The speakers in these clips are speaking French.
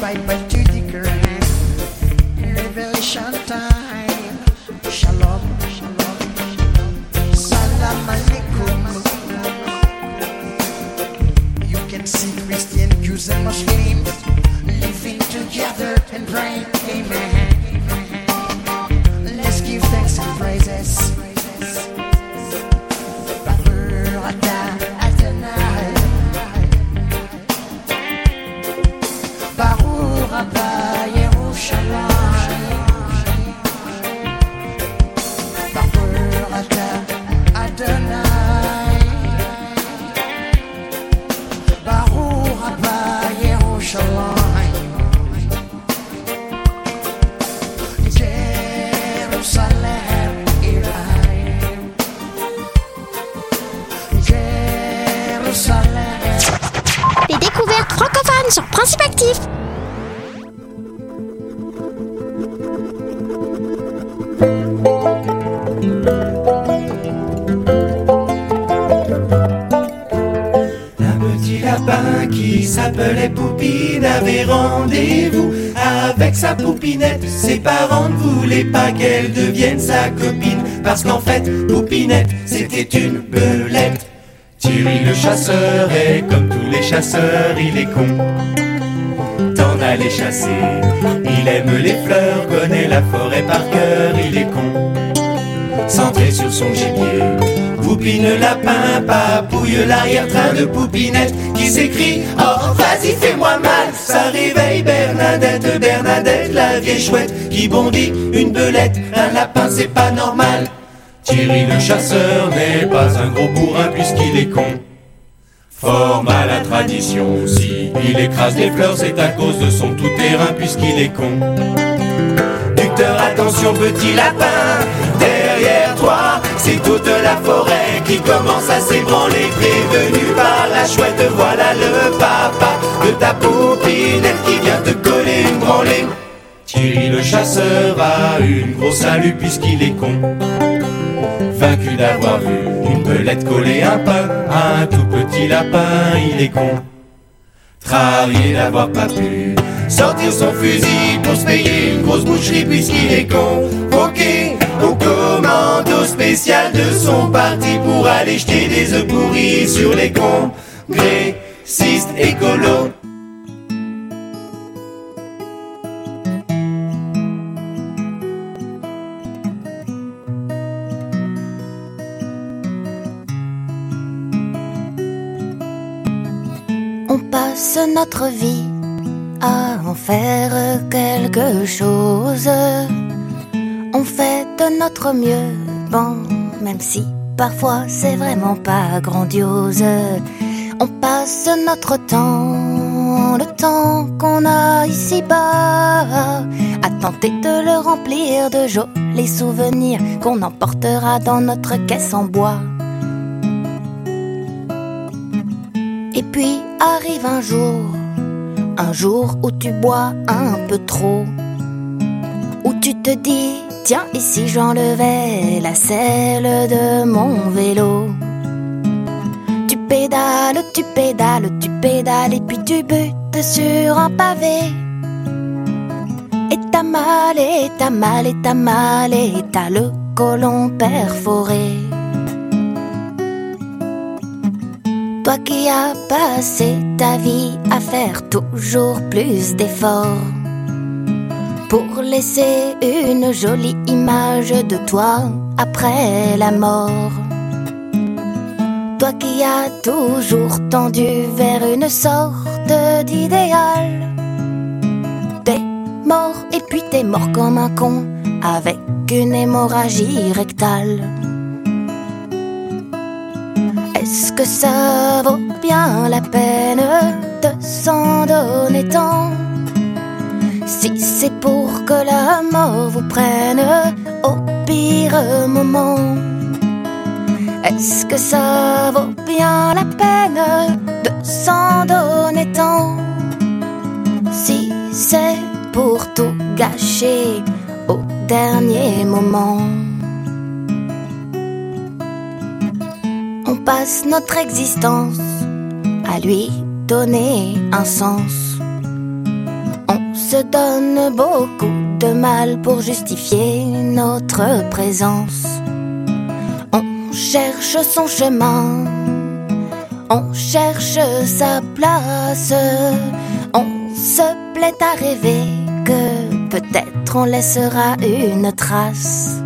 Bible to the Quran. Revelation time. Shalom, shalom, salam alaikum. You can see Christian, Jews and Muslims living together and praying. Amen. Let's give thanks and praises. Baruch Rabba Yerushalayim. Baruch Ata Adonai. Baruch Rabba Yerushalayim. Jerusalem Iraim. Jerusalem. Les découvertes francophones sur Principe Actif. Un petit lapin qui s'appelait Poupine avait rendez-vous avec sa poupinette. Ses parents ne voulaient pas qu'elle devienne sa copine, parce qu'en fait, Poupinette, c'était une belette. Thierry le chasseur est comme tous les chasseurs, il est con d'en aller chasser. Il aime les fleurs, connaît la forêt par cœur, il est con centré sur son gibier. Poupine lapin papouille l'arrière-train de Poupinette, qui s'écrie « Oh, vas-y, fais-moi mal !» Ça réveille Bernadette, Bernadette, la vieille chouette, qui bondit une belette. Un lapin, c'est pas normal. Thierry le chasseur n'est pas un gros bourrin puisqu'il est con. Fort mal à tradition, si il écrase les fleurs, c'est à cause de son tout-terrain puisqu'il est con. Ducteur, attention petit lapin, derrière toi, c'est toute la forêt qui commence à s'ébranler. Prévenu par la chouette, voilà le papa de ta poupinette qui vient te coller une branlée. Thierry le chasseur a une grosse salut puisqu'il est con. Vaincu d'avoir vu une belette coller un pain à un tout petit lapin, il est con. Travaillé d'avoir pas pu sortir son fusil pour se payer une grosse boucherie puisqu'il est con. Ok, au commando spécial de son parti pour aller jeter des œufs pourris sur les congressistes écolos. On passe notre vie à en faire quelque chose. On fait de notre mieux, bon, même si parfois c'est vraiment pas grandiose. On passe notre temps, le temps qu'on a ici-bas, à tenter de le remplir de jolis souvenirs qu'on emportera dans notre caisse en bois. Et puis arrive un jour où tu bois un peu trop, où tu te dis, tiens, et si j'enlevais la selle de mon vélo? Tu pédales, tu pédales, tu pédales, et puis tu butes sur un pavé. Et t'as mal, et t'as mal, et t'as mal, et t'as le côlon perforé. Toi qui as passé ta vie à faire toujours plus d'efforts pour laisser une jolie image de toi après la mort. Toi qui as toujours tendu vers une sorte d'idéal. T'es mort et puis t'es mort comme un con avec une hémorragie rectale. Est-ce que ça vaut bien la peine de s'en donner tant, si c'est pour que la mort vous prenne au pire moment? Est-ce que ça vaut bien la peine de s'en donner tant, si c'est pour tout gâcher au dernier moment? On passe notre existence à lui donner un sens. On se donne beaucoup de mal pour justifier notre présence. On cherche son chemin, on cherche sa place, on se plaît à rêver que peut-être on laissera une trace.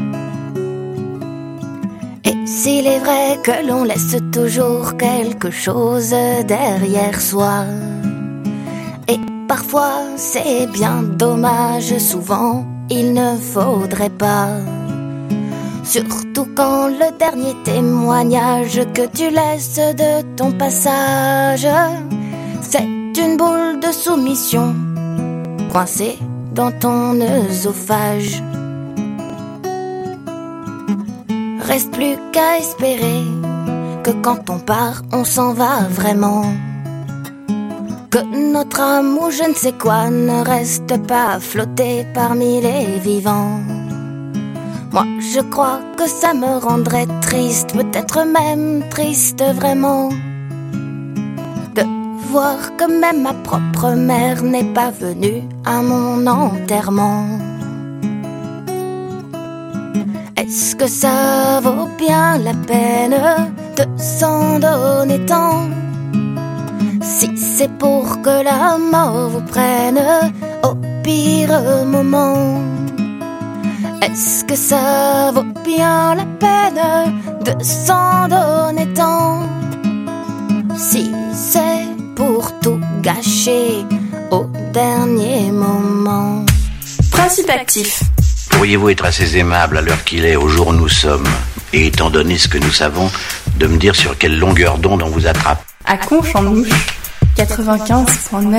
Et s'il est vrai que l'on laisse toujours quelque chose derrière soi, et parfois c'est bien dommage, souvent il ne faudrait pas. Surtout quand le dernier témoignage que tu laisses de ton passage, c'est une boule de soumission coincée dans ton œsophage. Reste plus qu'à espérer que quand on part, on s'en va vraiment. Que notre âme ou je ne sais quoi ne reste pas flotter parmi les vivants. Moi je crois que ça me rendrait triste, peut-être même triste vraiment, de voir que même ma propre mère n'est pas venue à mon enterrement. Est-ce que ça vaut bien la peine de s'en donner tant, si c'est pour que la mort vous prenne au pire moment? Est-ce que ça vaut bien la peine de s'en donner tant, si c'est pour tout gâcher au dernier moment? Principe actif. Pourriez-vous être assez aimable à l'heure qu'il est, au jour où nous sommes, et étant donné ce que nous savons, de me dire sur quelle longueur d'onde on vous attrape? À Conches en Ouche, 95.9.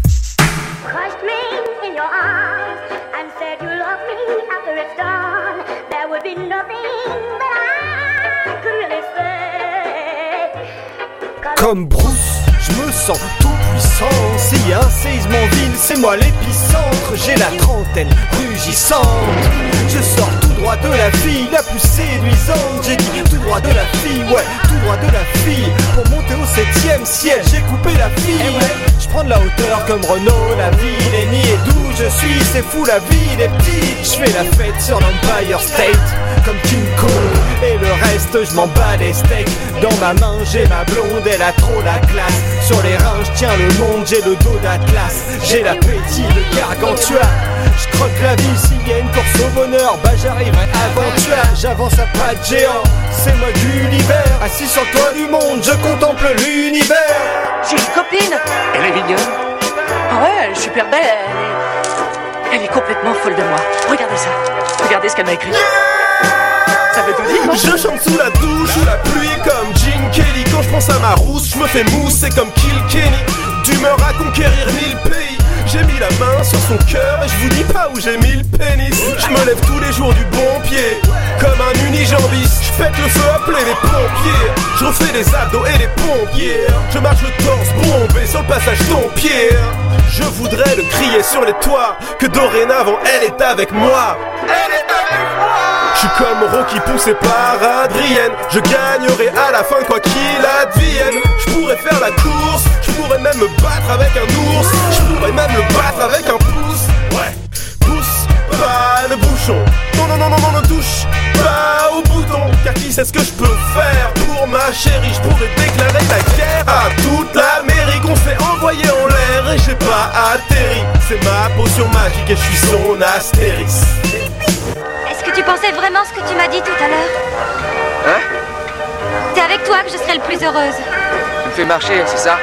Comme Bruce, je me sens tout puissant. S'il y a un séisme en ville, c'est moi l'épicentre. J'ai la trentaine rugissante. Je sors tout droit de la fille la plus séduisante. J'ai dit tout droit de la fille, ouais, tout droit de la fille. Pour monter au 7e ciel, j'ai coupé la fille. Je prends de la hauteur comme Renault, la ville est niée. D'où je suis, c'est fou, la ville est petite. Je fais la fête sur l'Empire State comme King Kong. Et le reste, je m'en bats les steaks. Dans ma main, j'ai ma blonde, elle a trop la classe. Sur les reins, je tiens le monde, j'ai le dos d'Atlas. J'ai l'appétit de Gargantua. Je croque la vie, s'il y a une course au bonheur, bah j'arriverai avant toi. J'avance à pas de géant, c'est moi Gulliver. Assis sur le toit du monde, je contemple l'univers. J'ai une copine. Elle est mignonne. Ah ouais, elle est super belle. Elle est complètement folle de moi. Regardez ça. Regardez ce qu'elle m'a écrit. Ça veut tout dire. Je chante sous la douche, sous la pluie comme Gene Kelly. Quand je pense à ma rousse, je me fais mousser comme Kilkenny. D'humeur à conquérir 1000 pays. J'ai mis la main sur son cœur et je vous dis pas où j'ai mis le pénis. Je me lève tous les jours du bon pied, comme un unijambiste. Je pète le feu, appelez les pompiers. Je refais les abdos et les pompiers. Je marche le torse bombé sur le passage Dompierre. Je voudrais le crier sur les toits, que dorénavant elle est avec moi. Elle est avec moi. Je suis comme Rocky poussé par Adrienne. Je gagnerai à la fin quoi qu'il advienne. Je pourrais faire la course, je pourrais même me battre avec un ours. Je pourrais même le battre avec un pouce. Ouais, pousse pas le bouchon. Non, non, non, non, non, ne touche pas au bouton. Car qui sait ce que je peux faire pour ma chérie? Je pourrais déclarer la guerre à toute l'Amérique. On s'est envoyé en l'air et j'ai pas atterri. C'est ma potion magique et je suis son Astérix. Est-ce que tu pensais vraiment ce que tu m'as dit tout à l'heure? Hein? C'est avec toi que je serai le plus heureuse. Tu me fais marcher, c'est ça?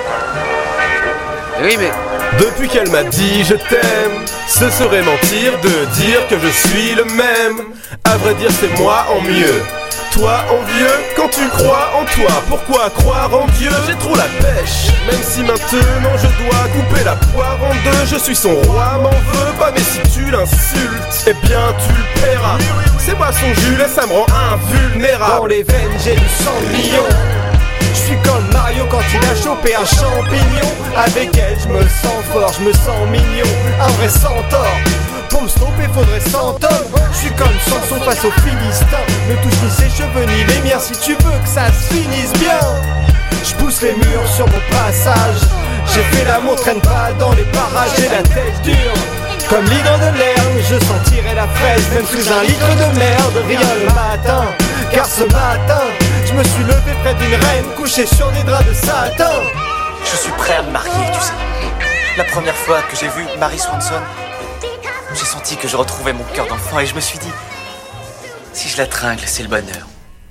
Oui, mais... Depuis qu'elle m'a dit je t'aime, ce serait mentir de dire que je suis le même. À vrai dire c'est moi en mieux. Toi envieux, quand tu crois en toi, pourquoi croire en Dieu? J'ai trop la pêche, même si maintenant je dois couper la poire en deux. Je suis son roi, m'en veux pas, mais si tu l'insultes, eh bien tu le paieras. C'est moi son Jules et ça me rend invulnérable. Dans les veines j'ai du sang millions. Je suis comme Mario quand il a chopé un champignon. Avec elle je me sens fort, je me sens mignon. Un vrai centaure. Pour me stopper faudrait 100 hommes. Je suis comme Samson face aux Philistins. Ne touche ni ses cheveux ni les miens si tu veux que ça se finisse bien. Je pousse les murs sur mon passage. J'ai fait l'amour traîne pas dans les parages, j'ai la tête dure comme l'hydre de l'herbe, je sentirai la fraise même sous un litre de merde. Rien le matin, car ce matin je me suis levé près d'une reine couchée sur des draps de satin. Je suis prêt à me marier, tu sais. La première fois que j'ai vu Mary Swanson, j'ai senti que je retrouvais mon cœur d'enfant et je me suis dit, si je la tringle, c'est le bonheur.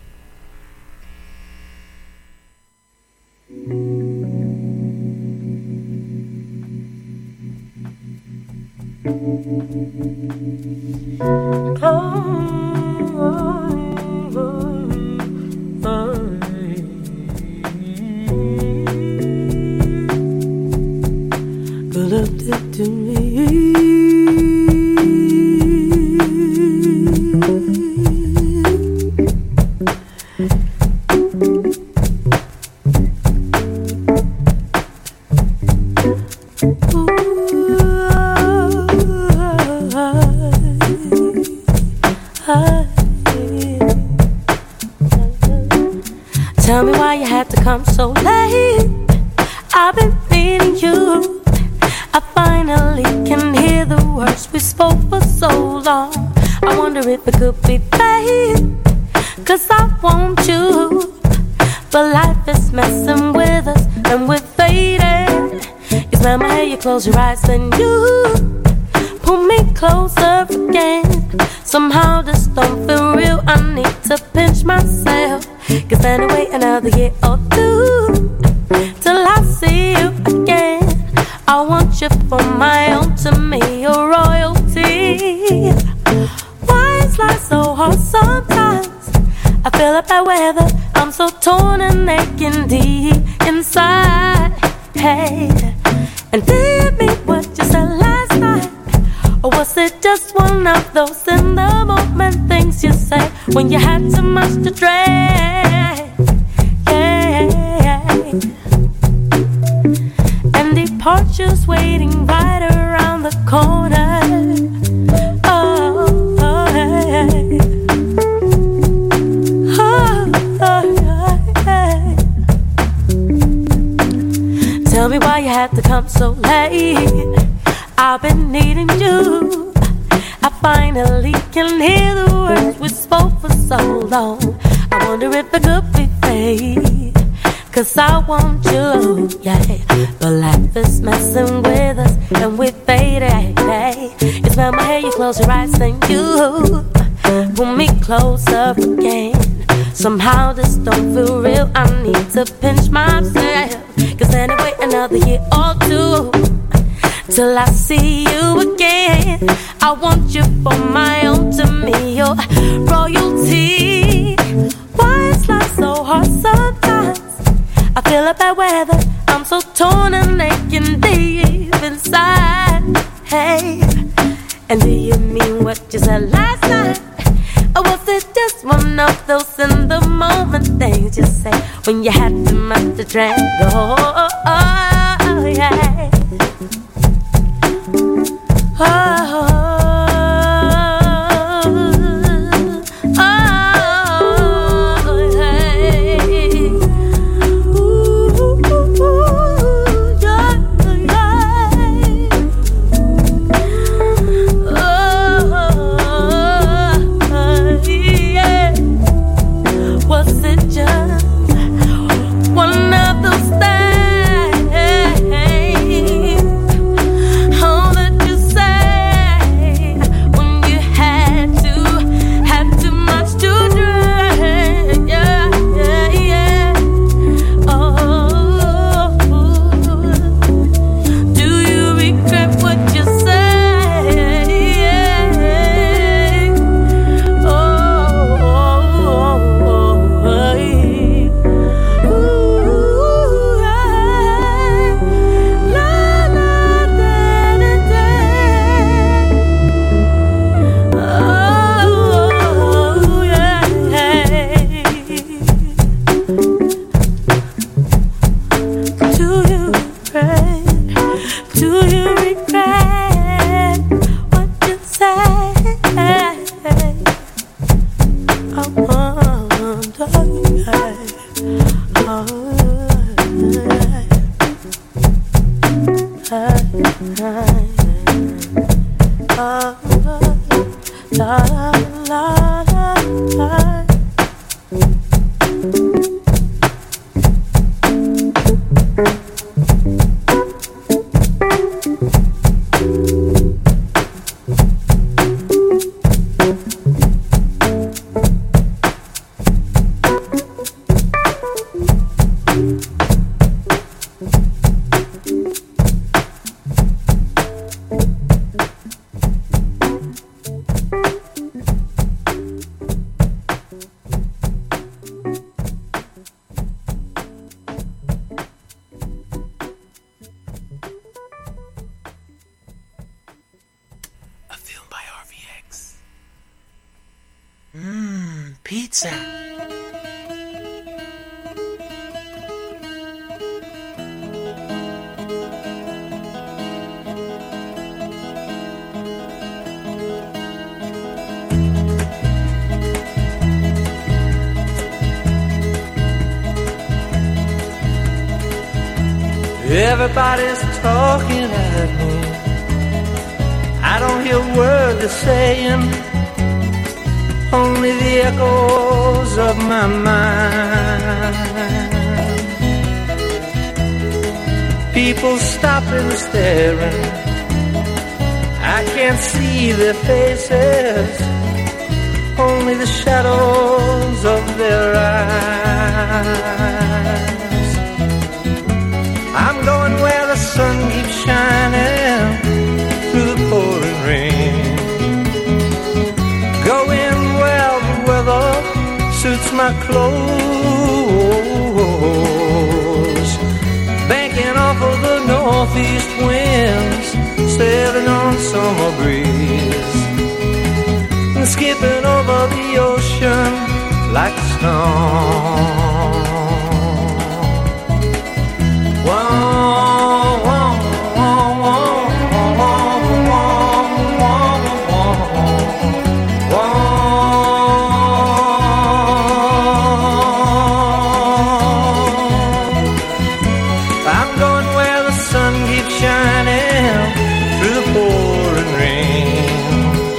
Tell me why you had to come so late. I've been needing you. I finally can hear the words we spoke for so long. I wonder if it could be fate, 'cause I want you, but life is messing with us and we're faded. You smell my hair, you close your eyes, then you pull me closer again. Somehow this don't feel real, I need to pinch myself, 'cause then I wait another year or two till I see you again. I want you for my own, to me you're royalty. Why is life so hard sometimes? I feel like bad weather, I'm so torn and aching deep inside. Hey, and did you mean what you said last night? Or was it just one of those in the moment things you say when you had too much to drink? Yeah. And departure's waiting right around the corner. Oh, hey. Hey. Tell me why you had to come so late. I've been needing you. I finally can hear the words we spoke for so long. I wonder if it could be fate, 'cause I want you, yeah. But life is messing with us and we faded. You smell my hair, you close your eyes, then you pull me closer again. Somehow this don't feel real, I need to pinch myself, 'cause anyway another year or two till I see you again. I want you for my own, to me you're royalty. Why is life so hard sometimes? I feel like bad weather, I'm so torn and aching deep inside. Hey, and do you mean what you said last night? Or was it just one of those in the moment things you say when you had too much to drink? Oh, yeah. Was it just one of those things? Pizza. Everybody's talking at me. I don't hear a word they're saying, only the echoes of my mind. People stopping, staring. I can't see their faces, only the shadows of their eyes. I'm going where the sun keeps shining through the pouring rain. Going where the weather suits my clothes. Banking off of the northeast winds, sailing on summer breeze, and skipping over the ocean like a stone. I'm going where the sun keeps shining through the pouring rain.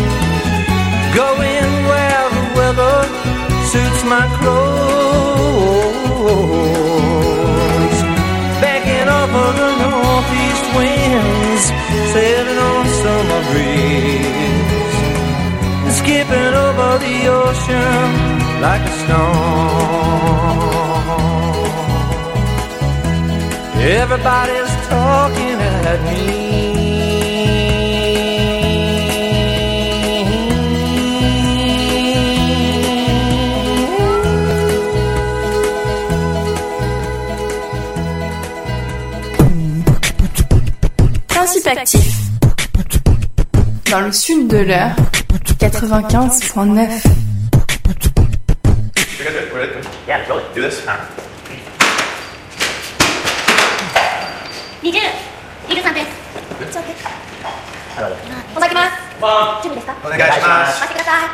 Going where the weather suits my clothes. Backing off of the northeast winds, sailing on summer breeze, and skipping over the ocean like a stone. Everybody's talking at me. Principe actif. Dans le sud de l'heure, 95.9. Yeah, really. Do this. 20さんです。お先ます。準備ですか？ お願いします。 待ってください。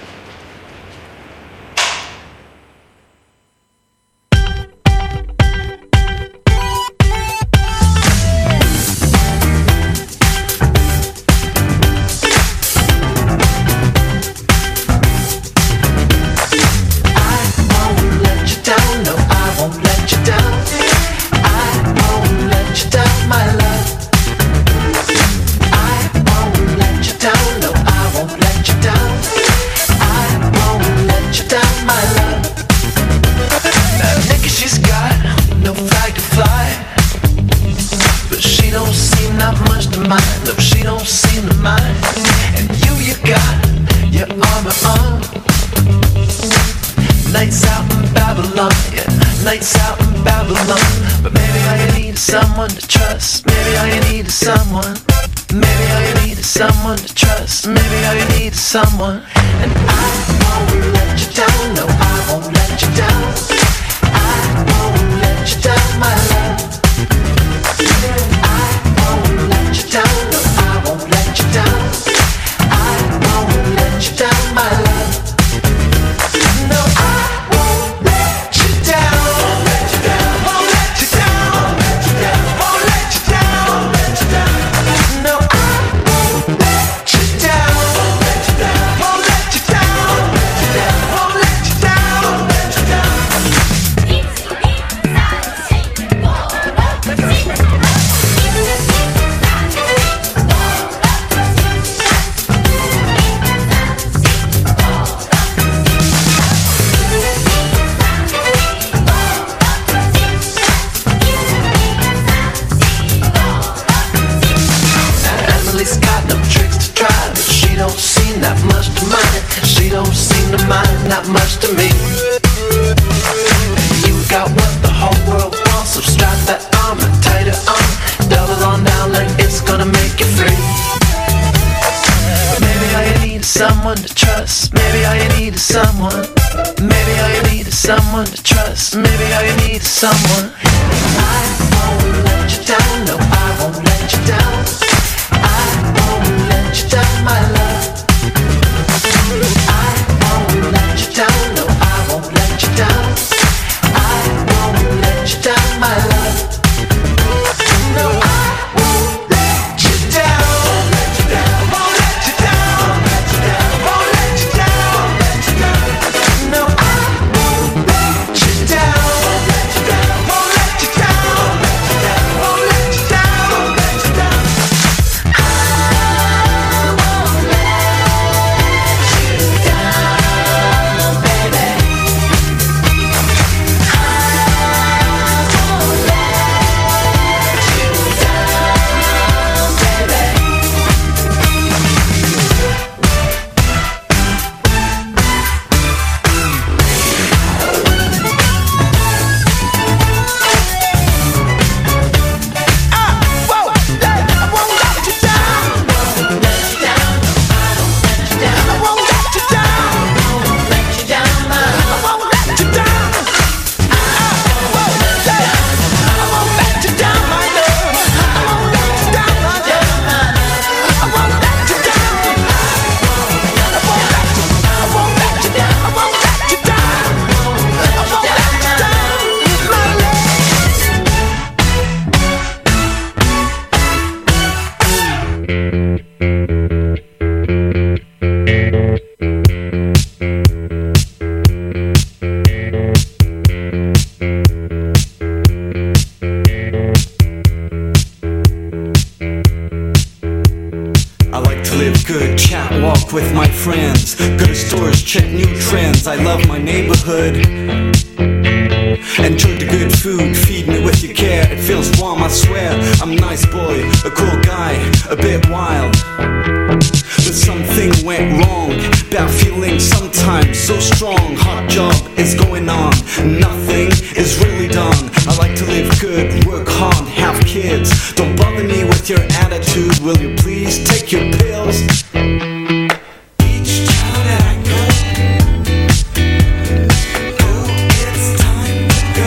Nights out in Babylon, yeah, nights out in Babylon. But maybe all you need is someone to trust. Maybe all you need is someone. Maybe all you need is someone to trust. Maybe all you need is someone. And I won't let you down, no, I won't let you down. I won't let you down, my love. I won't let you down, no, I won't let you down. I won't let you down, my love. No, I won't let you down. Won't let you down. Won't let you down. Won't let you down. Won't let you down. don't seem to mind that much to me. You got what the whole world wants, so strap that armor tighter on. Double on down like it's gonna make you free. Maybe all you need is someone to trust. Maybe all you need is someone. Maybe all you need is someone to trust. Maybe all you need is someone. I won't let you down, no, I won't let you down. I won't let you down, my love. I won't let you down, no, I won't let you down. I won't let you down, my love. No, I won't let you down. Won't let you down. Won't let you down. Won't let you down. Won't let you down. No, I won't let you down. Won't let you down. Won't let you down. Won't let you down. Won't let you down. I won't let you down, baby. I like to live good, chat, walk with my friends. Go to stores, check new trends. I love my neighborhood. Enjoy the good food, feed me with your care. It feels warm, I swear. I'm a nice boy, a cool guy, a bit wild. But something went wrong. Bad feeling sometimes so strong. Hard job is going on, nothing is really done. I like to live good, work hard, have kids. Don't bother me with your attitude. Will you please take your pills? Each town that I go, it's time to go.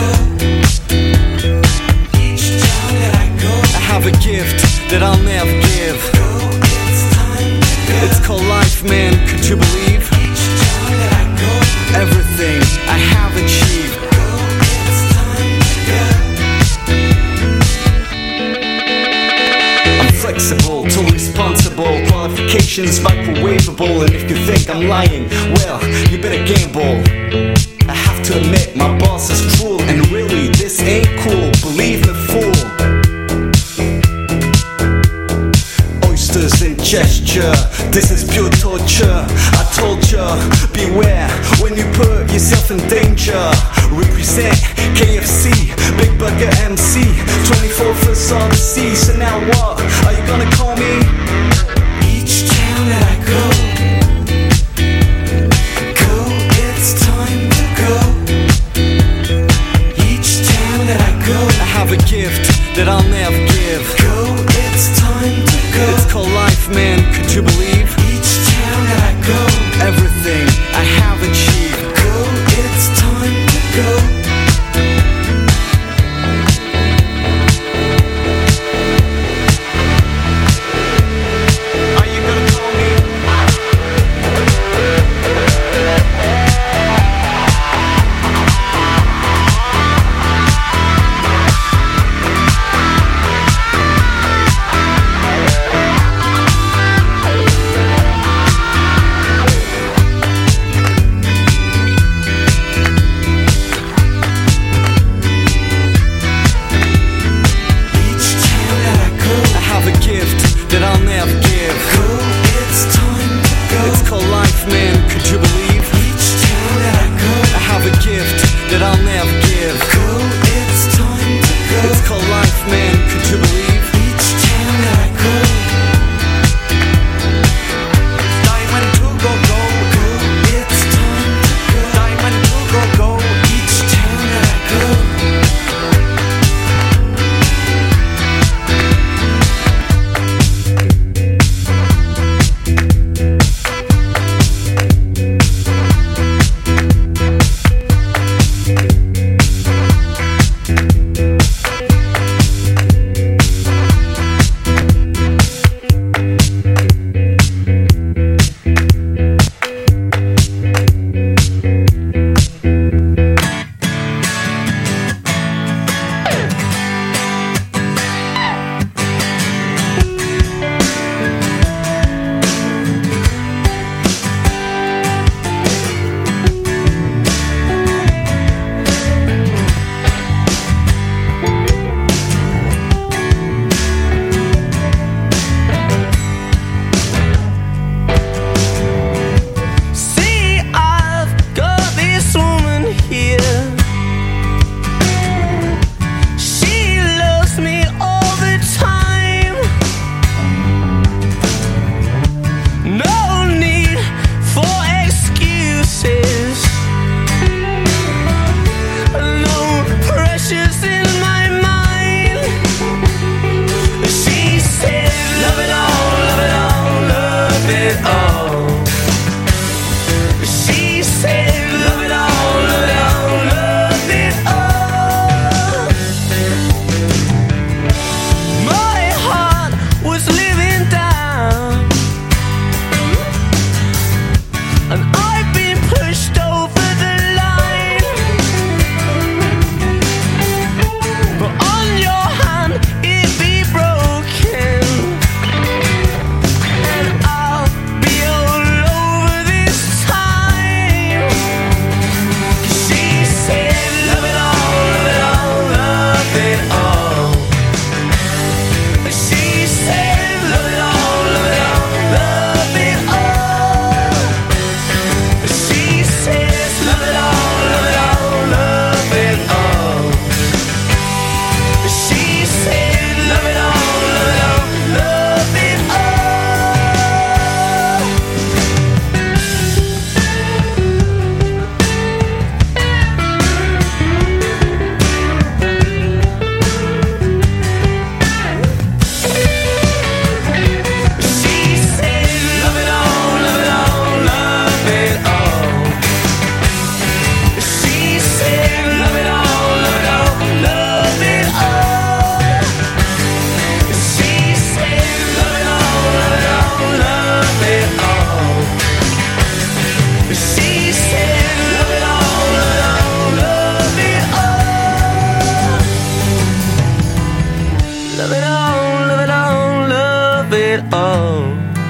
Each town that I go, I have a gift that I'll never give. It's time to go. It's called life, man, could you believe? Each town that I go, everything I have achieved. It's time to go. I'm flexible, totally responsible. Qualifications microwavable. And if you think I'm lying, well, you better gamble. I have to admit, my boss is cruel. And really, this ain't cool, believe me, fool. Oysters in gesture, this is pure torture. I told ya, beware when you put yourself in danger. Represent KFC, Big Burger MC, 24th saw the sea. So now what, are you gonna call me? Each town that I go, it's time to go. Each town that I go, I have a gift that I'll never give. It's time to go. It's called life, man, could you believe? Each town that I go, everything I have achieved. It's time to go. all, love it all, love it all.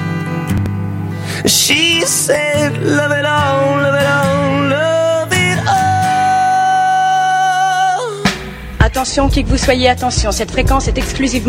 She said, love it all, love it all, love it all. Attention, qui que vous soyez, attention, cette fréquence est exclusivement